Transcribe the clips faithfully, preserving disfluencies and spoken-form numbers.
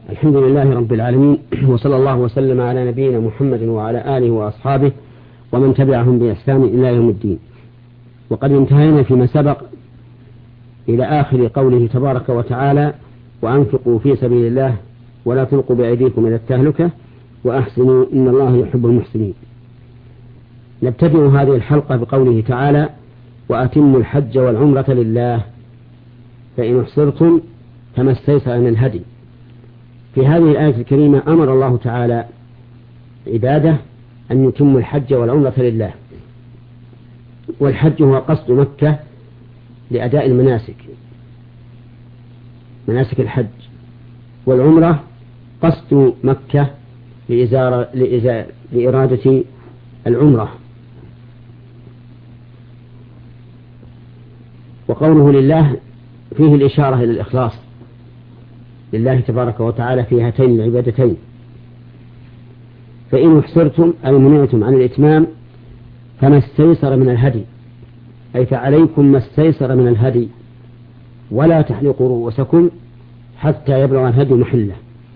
الحمد لله رب العالمين، وصلى الله وسلم على نبينا محمد وعلى آله وأصحابه ومن تبعهم بإحسان إلى يوم الدين. وقد انتهينا فيما سبق إلى آخر قوله تبارك وتعالى: وأنفقوا في سبيل الله ولا تلقوا بأيديكم إلى التهلكة وأحسنوا إن الله يحب المحسنين. نبتدئ هذه الحلقة بقوله تعالى: وأتموا الحج والعمرة لله فإن احصرتم فما استيسر من الهدي. في هذه الآية الكريمة أمر الله تعالى عباده أن يتموا الحج والعمرة لله. والحج هو قصد مكة لأداء المناسك مناسك الحج، والعمرة قصد مكة لإزارة لإرادة العمرة. وقوله لله فيه الإشارة إلى الإخلاص لله تبارك وتعالى في هاتين العبادتين. فإن احصرتم أي منعتم عن الإتمام فما استيسر من الهدي، أي فعليكم ما استيسر من الهدي، ولا تحلقوا رؤوسكم حتى يبلغ الهدي محله.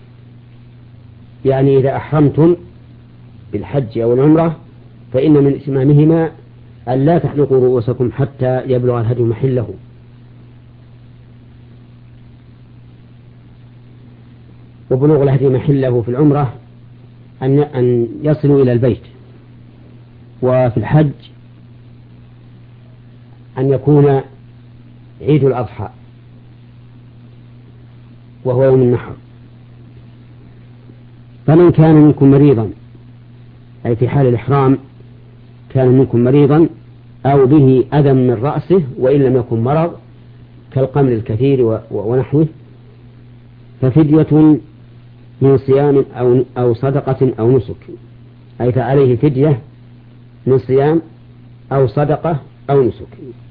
يعني إذا أحرمتم بالحج أو العمرة فإن من إتمامهما أن لا تحلقوا رؤوسكم حتى يبلغ الهدي محله. وبلوغ الهدي محله في العمرة أن أن يصلوا إلى البيت، وفي الحج أن يكون عيد الأضحى وهو يوم النحر. فمن كان منكم مريضا، أي في حال الإحرام كان منكم مريضا أو به أذى من رأسه وإن لم يكن مرض كالقمل الكثير ونحوه، ففدية من صيام أو أو صدقة أو نسك، أي فعليه فدية من صيام أو صدقة أو نسك.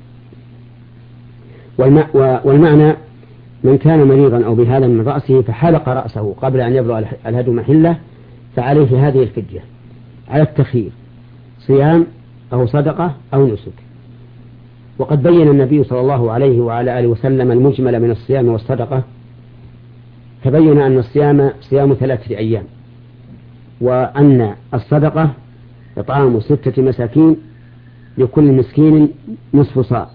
والمعنى من كان مريضا أو بهذا من رأسه فحلق رأسه قبل أن يبلغ الهدي محله فعليه هذه الفدية على التخيير: صيام أو صدقة أو نسك. وقد بين النبي صلى الله عليه وعلى آله وسلم المجمل من الصيام والصدقة، فبين أن الصيام صيام ثلاثة أيام، وأن الصدقة إطعام ستة مساكين لكل مسكين نصف صاع،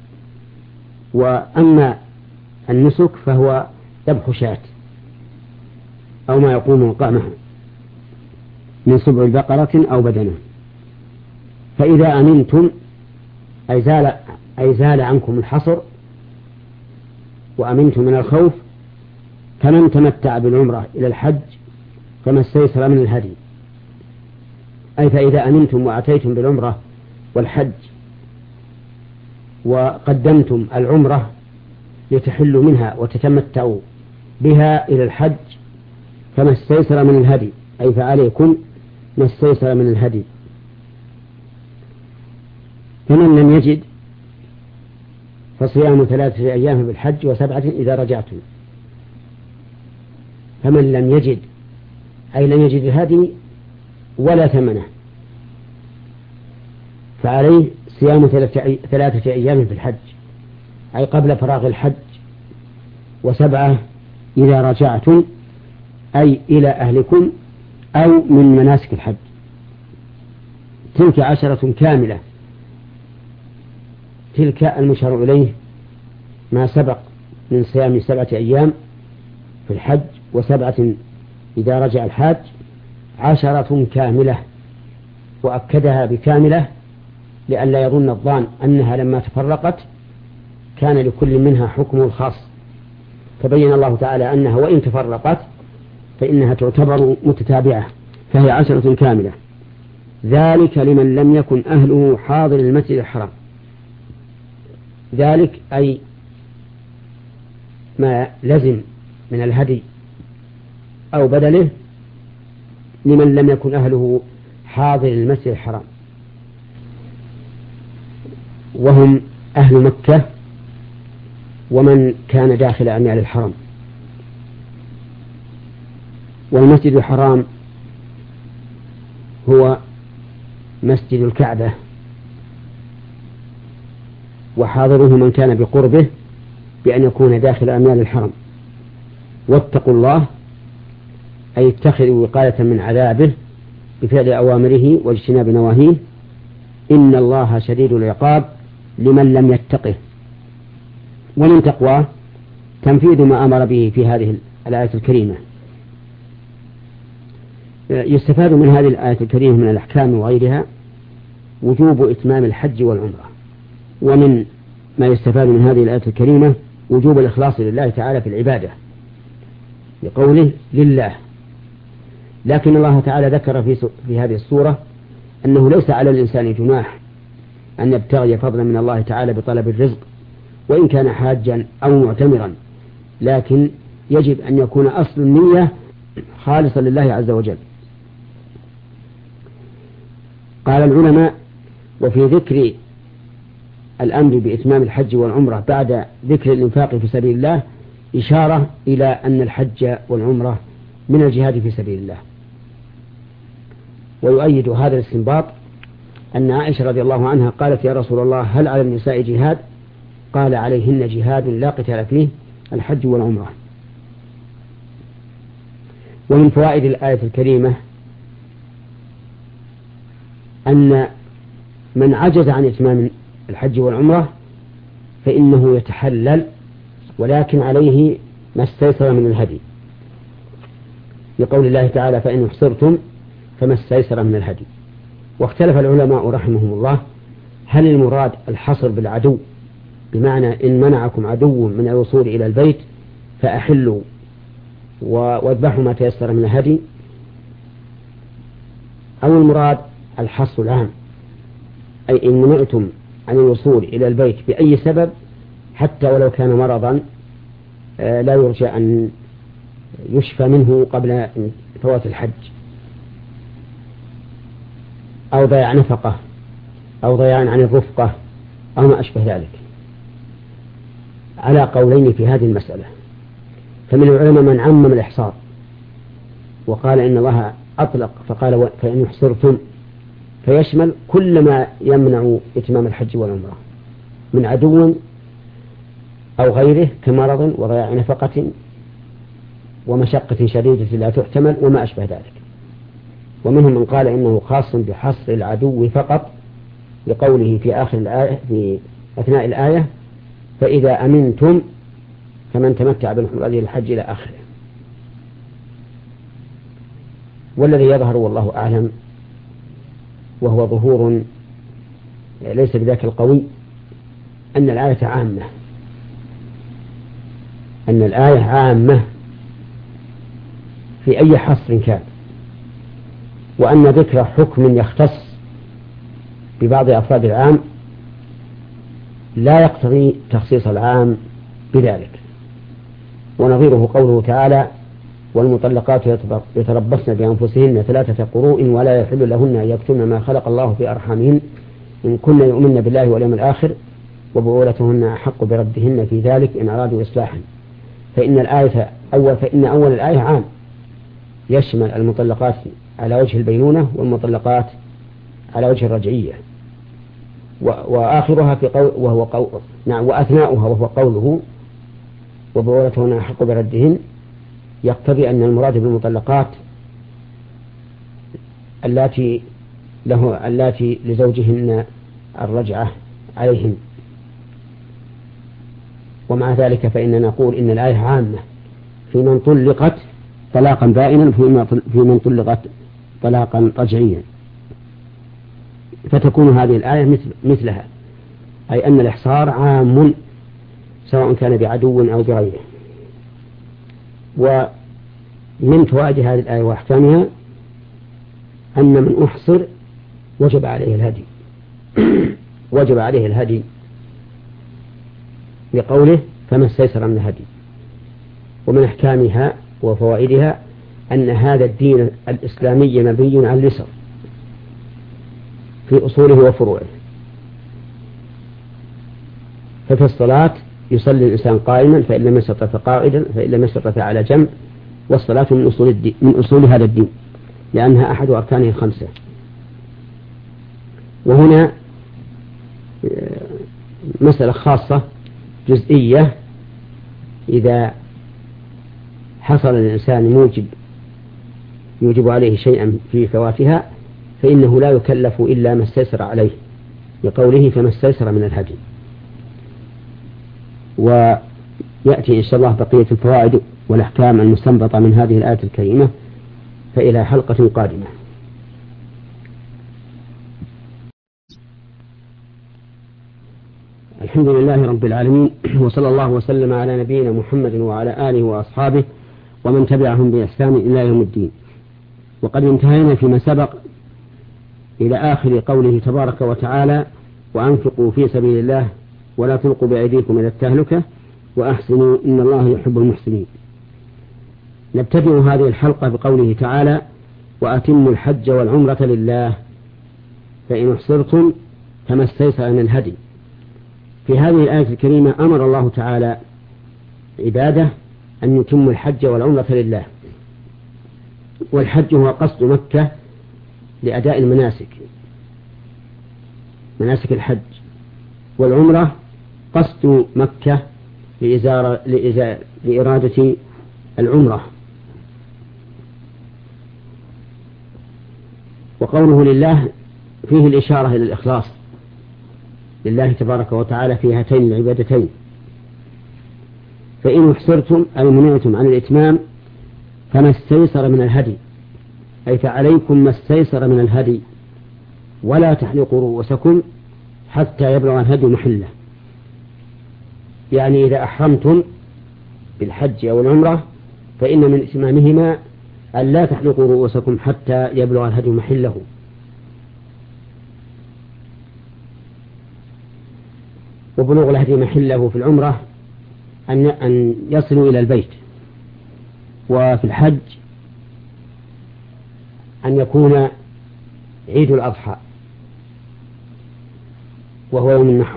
وأما النسك فهو ذبح شاة أو ما يقوم مقامها من سبع بقرة أو بدنه. فإذا أمنتم أي زال, أي زال عنكم الحصر وأمنتم من الخوف، فمن تمتع بالعمرة إلى الحج فما استيسر من الهدي، أي فإذا أمنتم وأتيتم بالعمرة والحج وقدمتم العمرة لتحلوا منها وتتمتعوا بها إلى الحج فما استيسر من الهدي، أي فعليكم ما استيسر من الهدي. فمن لم يجد فصيام ثلاثة أيام بالحج وسبعة إذا رجعتم. فمن لم يجد أي لم يجد الهدي ولا ثمنه فعليه صيام ثلاثة أيام في الحج، أي قبل فراغ الحج، وسبعة إذا رجعتم أي إلى أهلكم أو من مناسك الحج. تلك عشرة كاملة، تلك المشار إليه ما سبق من صيام سبعة أيام في الحج وسبعة إذا رجع الحاج، عشرة كاملة، وأكدها بكاملة لئلا يظن الظان أنها لما تفرقت كان لكل منها حكم الخاص، فبين الله تعالى أنها وإن تفرقت فإنها تعتبر متتابعة، فهي عشرة كاملة. ذلك لمن لم يكن أهله حاضر المسجد الحرام. ذلك أي ما لزم من الهدي أو بدله لمن لم يكن أهله حاضر المسجد الحرام، وهم أهل مكة ومن كان داخل أميال الحرم. والمسجد الحرام هو مسجد الكعبة، وحاضره من كان بقربه بأن يكون داخل أميال الحرم. واتقوا الله أي اتخذوا وقاية من عذابه بفعل أوامره واجتناب نواهيه، إن الله شديد العقاب لمن لم يتقه. ومن تقواه تنفيذ ما أمر به في هذه الآية الكريمة. يستفاد من هذه الآية الكريمة من الأحكام وغيرها وجوب إتمام الحج والعمرة. ومن ما يستفاد من هذه الآية الكريمة وجوب الإخلاص لله تعالى في العبادة بقوله لله. لكن الله تعالى ذكر في, في هذه السورة أنه ليس على الإنسان جناح أن يبتغي فضلا من الله تعالى بطلب الرزق وإن كان حاجا أو معتمرا، لكن يجب أن يكون أصل النية خالصا لله عز وجل. قال العلماء: وفي ذكر الأمر بإتمام الحج والعمرة بعد ذكر الإنفاق في سبيل الله إشارة إلى أن الحج والعمرة من الجهاد في سبيل الله. ويؤيد هذا الاستنباط أن عائشة رضي الله عنها قالت: يا رسول الله هل على النساء جهاد؟ قال: عليهن جهاد لا قتال فيه، الحج والعمرة. ومن فوائد الآية الكريمة أن من عجز عن إتمام الحج والعمرة فإنه يتحلل، ولكن عليه ما استيسر من الهدي، لقول الله تعالى: فإن احصرتم فما استيسر من الهدي. واختلف العلماء رحمهم الله هل المراد الحصر بالعدو بمعنى إن منعكم عدو من الوصول إلى البيت فأحلوا واذبحوا ما تيسر من الهدي، أو المراد الحصر العام أي إن منعتم عن الوصول إلى البيت بأي سبب حتى ولو كان مرضا لا يرجى أن يشفى منه قبل فوات الحج، أو ضياع نفقة أو ضياع عن الرفقة أو ما أشبه ذلك، على قولين في هذه المسألة. فمن العلماء من عمم الإحصار وقال إن الله أطلق فقال: فإن يحصرتم، فيشمل كل ما يمنع إتمام الحج والعمرة من عدو أو غيره كمرض وضياع نفقة ومشقة شديدة لا تحتمل وما أشبه ذلك. ومنهم من قال إنه خاص بحصر العدو فقط لقوله في آخر الآية في أثناء الآية: فإذا أمنتم فمن تمتع بالعمرة إلى الحج إلى آخره. والذي يظهر والله أعلم وهو ظهور ليس بذاك القوي أن الآية عامة أن الآية عامة في أي حصر كان، وأن ذكر حكم يختص ببعض أفراد العام لا يقتضي تخصيص العام بذلك. ونظيره قوله تعالى: والمطلقات يتربصن بأنفسهن ثلاثة قروء ولا يحل لهن أن يكتمن ما خلق الله في أرحامهن إن كن يؤمن بالله واليوم الآخر وبعولتهن أحق بردهن في ذلك إن أرادوا إصلاحا. فإن الآية أول فإن أول الآية عام يشمل المطلقات على وجه البينونة والمطلقات على وجه الرجعية، وآخرها في قول وهو قول نعم وأثناؤها وهو قوله: وبعولتهن أحق بردهن، يقتضي أن المراد بالمطلقات اللاتي له اللاتي لزوجهن الرجعة عليهن. ومع ذلك فإننا نقول إن الآية عامة في من طلقت طلاقا بائنا في من طلقت طلاقا رجعيا، فتكون هذه الآية مثل مثلها، أي أن الإحصار عام سواء كان بعدو أو بغيره. ومن فوائد هذه الآية وأحكامها أن من أحصر وجب عليه الهدي وجب عليه الهدي بقوله: فما استيسر من الهدي. ومن أحكامها وفوائدها أن هذا الدين الإسلامي مبني على اليسر في أصوله وفروعه. ففي الصلاة يصلي الإنسان قائما فإن لم يستطع فقاعدا فإن لم يستطع فعلى جنب، والصلاة من أصول الدين من أصول هذا الدين لأنها أحد أركانه الخمسة. وهنا مسألة خاصة جزئية: إذا حصل الإنسان موجب يوجب عليه شيئا في فواتها فإنه لا يكلف إلا ما استيسر عليه، لقوله فما استيسر من الهدي. ويأتي إن شاء الله بقية الفوائد والأحكام المستنبطة من هذه الآية الكريمة فإلى حلقة قادمة. الحمد لله رب العالمين، وصلى الله وسلم على نبينا محمد وعلى آله وأصحابه ومن تبعهم بإحسان إلى يوم الدين. وقد انتهينا فيما سبق إلى آخر قوله تبارك وتعالى: وأنفقوا في سبيل الله ولا تلقوا بأيديكم إلى التهلكة وأحسنوا إن الله يحب المحسنين. نبتدئ هذه الحلقة بقوله تعالى: وأتموا الحج والعمرة لله فإن احصرتم فما استيسر من الهدي. في هذه الآية الكريمة أمر الله تعالى عباده أن يتموا الحج والعمرة لله. والحج هو قصد مكة لأداء المناسك، مناسك الحج، والعمرة قصد مكة لإزارة لإرادة العمرة. وقوله لله فيه الإشارة إلى الإخلاص لله تبارك وتعالى في هاتين العبادتين. فإن احصرتم أي منعتم عن الإتمام فما استيسر من الهدي، أي فعليكم ما استيسر من الهدي، ولا تحلقوا رؤوسكم حتى يبلغ الهدي محله. يعني إذا أحرمتم بالحج أو العمرة فإن من إتمامهما أن لا تحلقوا رؤوسكم حتى يبلغ الهدي محله. وبلوغ الهدي محله في العمرة أن أن يصلوا إلى البيت، وفي الحج أن يكون عيد الأضحى وهو يوم النحر.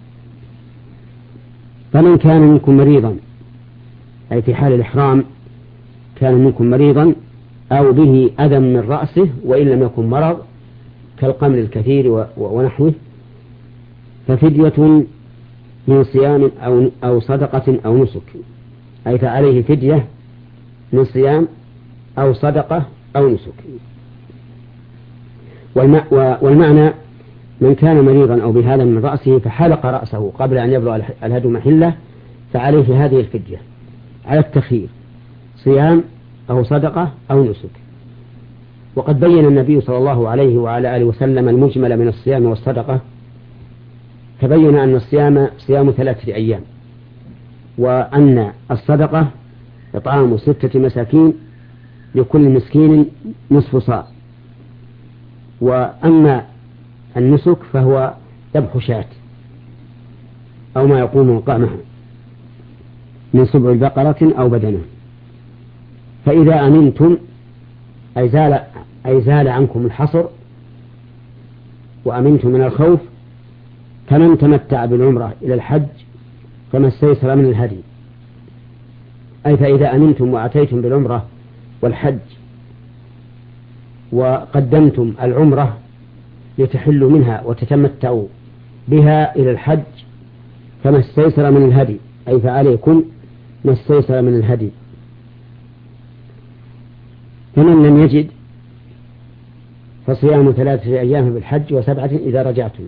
فمن كان منكم مريضا، أي في حال الإحرام كان منكم مريضا أو به أذى من رأسه وإن لم يكن مرض كالقمل الكثير ونحوه، ففدية من صيام أو أو صدقة أو نسك، أي فعليه فدية من صيام أو صدقة أو نسك. والمعنى من كان مريضا أو بهذا من رأسه فحلق رأسه قبل أن يبلغ الهدي محله فعليه هذه الفدية على التخيير، صيام أو صدقة أو نسك. وقد بين النبي صلى الله عليه وعلى آله وسلم المجمل من الصيام والصدقة، فبين أن الصيام صيام ثلاثة أيام، وأن الصدقة إطعام ستة مساكين لكل مسكين نصف صاع، وأما النسك فهو ذبح شاة أو ما يقوم مقامها من سبع بقرة أو بدنة. فإذا أمنتم أي زال, أي زال عنكم الحصر وأمنتم من الخوف، فمن تمتع بالعمرة إلى الحج فما استيسر من الهدي، أي فإذا أمنتم وأتيتم بالعمرة والحج وقدمتم العمرة لتحلوا منها وتتمتعوا بها إلى الحج فما استيسر من الهدي، أي فعليكم ما استيسر من الهدي. فمن لم يجد فصيام ثلاثة أيام بالحج وسبعة إذا رجعتم.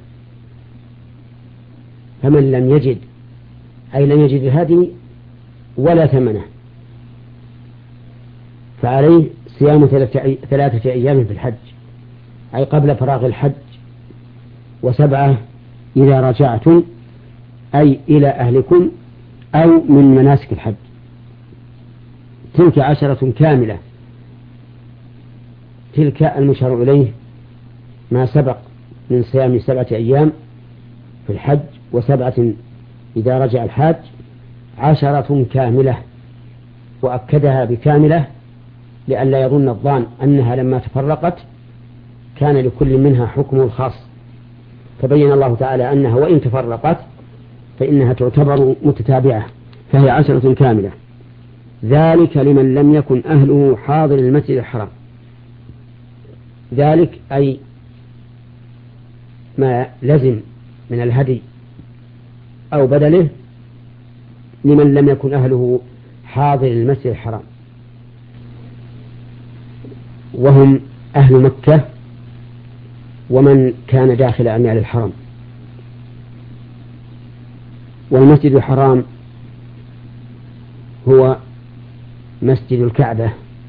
فمن لم يجد أي لم يجد الهدي ولا ثمنه فعليه صيام ثلاثة أيام في الحج، أي قبل فراغ الحج، وسبعة إذا رجعتم أي إلى أهلكم أو من مناسك الحج. تلك عشرة كاملة، تلك المشار إليه ما سبق من صيام سبعة أيام في الحج وسبعة إذا رجع الحاج، عشرة كاملة، وأكدها بكاملة لئلا يظن الظان أنها لما تفرقت كان لكل منها حكم الخاص، فبين الله تعالى أنها وإن تفرقت فإنها تعتبر متتابعة، فهي عشرة كاملة. ذلك لمن لم يكن أهله حاضر المسجد الحرام. ذلك أي ما لزم من الهدي أو بدله لمن لم يكن أهله حاضر المسجد الحرام. وهم أهل مكة ومن كان داخل أميال الحرم. والمسجد الحرام هو مسجد الكعبة،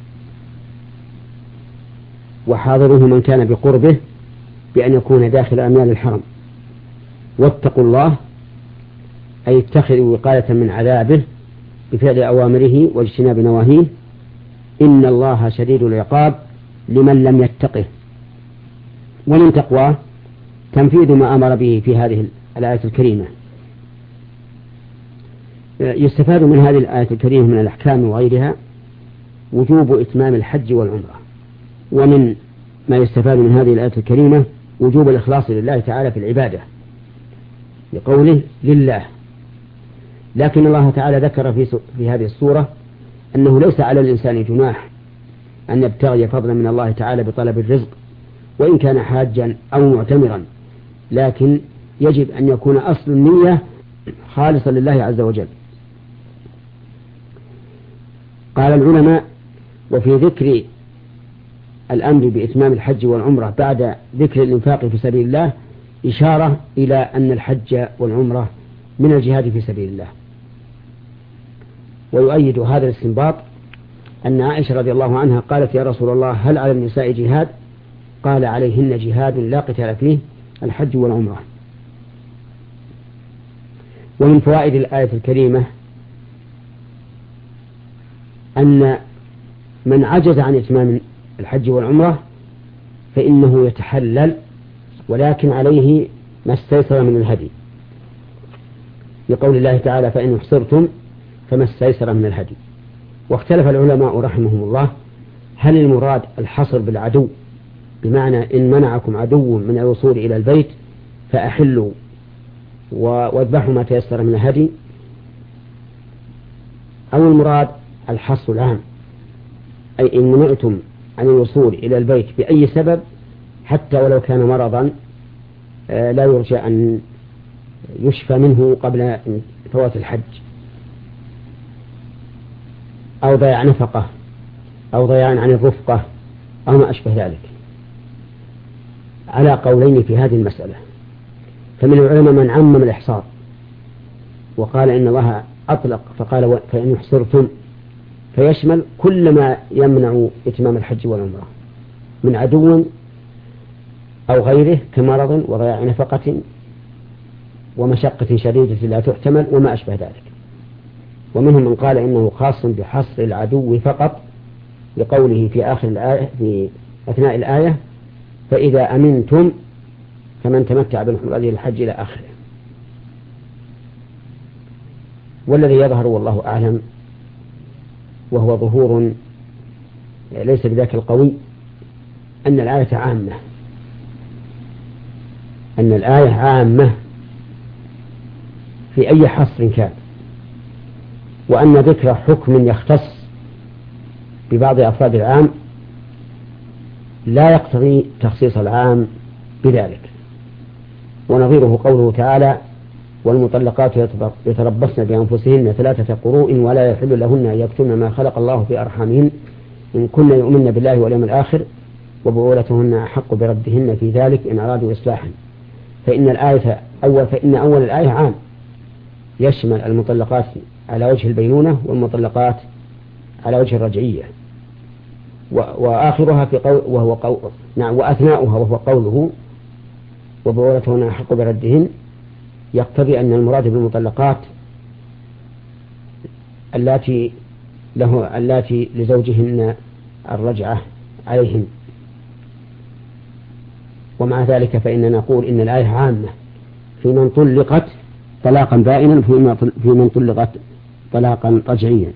وحاضره من كان بقربه بأن يكون داخل أميال الحرم. واتقوا الله أي اتخذوا وقاية من عذابه بفعل أوامره واجتناب نواهيه، إن الله شديد العقاب لمن لم يتقه. ومن تقواه تنفيذ ما أمر به في هذه الآية الكريمة. يستفاد من هذه الآية الكريمة من الأحكام وغيرها وجوب إتمام الحج والعمرة. ومن ما يستفاد من هذه الآية الكريمة وجوب الإخلاص لله تعالى في العبادة لقوله لله. لكن الله تعالى ذكر في, في هذه السورة أنه ليس على الإنسان جناح أن يبتغي فضلا من الله تعالى بطلب الرزق وإن كان حاجا أو معتمرا، لكن يجب أن يكون أصل النية خالصا لله عز وجل. قال العلماء: وفي ذكر الأمر بإتمام الحج والعمرة بعد ذكر الإنفاق في سبيل الله إشارة إلى أن الحج والعمرة من الجهاد في سبيل الله. ويؤيد هذا الاستنباط أن عائشة رضي الله عنها قالت: يا رسول الله هل على النساء جهاد؟ قال: عليهن جهاد لا قتال فيه، الحج والعمرة. ومن فوائد الآية الكريمة أن من عجز عن إتمام الحج والعمرة فإنه يتحلل، ولكن عليه ما استيسر من الهدي، لقول الله تعالى: فإن احصرتم فما استيسر من الهدي. واختلف العلماء رحمهم الله هل المراد الحصر بالعدو بمعنى إن منعكم عدو من الوصول إلى البيت فأحلوا واذبحوا ما تيسر من الهدي، أو المراد الحصر العام أي إن منعتم عن الوصول إلى البيت بأي سبب حتى ولو كان مرضا لا يرجى أن يشفى منه قبل فوات الحج، أو ضياع نفقة أو ضياع عن الرفقة أو ما أشبه ذلك، على قولين في هذه المسألة. فمن العلماء من عمم الإحصار وقال إن الله أطلق فقال: فإن يحصرتم، فيشمل كل ما يمنع إتمام الحج والعمرة من عدو أو غيره كمرض وضياع نفقة ومشقة شديدة لا تحتمل وما أشبه ذلك. ومنهم من قال إنه خاص بحصر العدو فقط لقوله في آخر الآية في أثناء الآية: فإذا أمنتم فمن تمتع بالعمرة إلى الحج إلى آخره. والذي يظهر والله أعلم وهو ظهور ليس بذاك القوي أن الآية عامة أن الآية عامة في أي حصر كان، وأن ذكر حكم يختص ببعض أفراد العام لا يقتضي تخصيص العام بذلك. ونظيره قوله تعالى: والمطلقات يتربصن بأنفسهن ثلاثة قروء ولا يحل لهن أن يكتمن ما خلق الله في أرحامهن إن كن يؤمن بالله واليوم الآخر وبعولتهن أحق بردهن في ذلك إن أرادوا إصلاحا. فإن الآية أول فإن أول الآية عام يشمل المطلقات على وجه البينونة والمطلقات على وجه الرجعية، وآخرها في قول وهو قول نعم وأثناؤها وهو قوله: وبعولتهن أحق بردهن، يقتضي أن المراد بالمطلقات اللاتي له اللاتي لزوجهن الرجعة عليهن. ومع ذلك فإننا نقول إن الآية عامة في من طلقت طلاقا بائنا في من طلقت طلاقا رجعيا،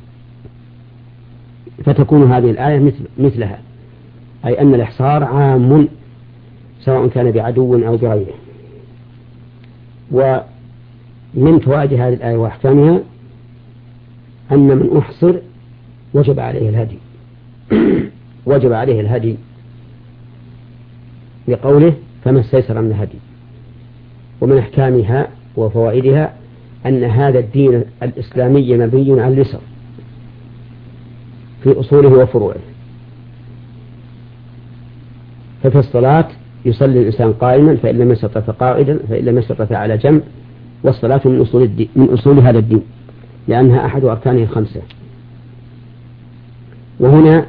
فتكون هذه الآية مثل مثلها، أي أن الإحصار عام سواء كان بعدو أو بغيره. ومن فوائد هذه الآية وأحكامها أن من أحصر وجب عليه الهدي وجب عليه الهدي بقوله: فما استيسر من الهدي. ومن أحكامها وفوائدها أن هذا الدين الإسلامي مبني على اليسر في أصوله وفروعه، ففي الصلاة يصلي الإنسان قائما، فإن لم يستطع فقاعدا، فإن لم يستطع فعلى جنب. والصلاة من أصول الدين، من أصول هذا الدين، لأنها أحد أركانه الخمسة. وهنا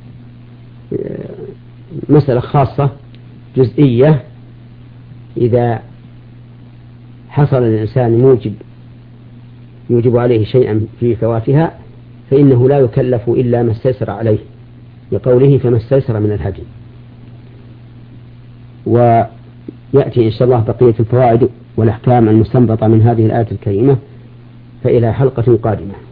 مسألة خاصة جزئية: إذا حصل الإنسان موجب يوجب عليه شيئا في فواتها فإنه لا يكلف إلا ما استيسر عليه، لقوله فما استيسر من الهدي. ويأتي إن شاء الله بقية الفوائد والأحكام المستنبطة من هذه الآية الكريمة فإلى حلقة قادمة.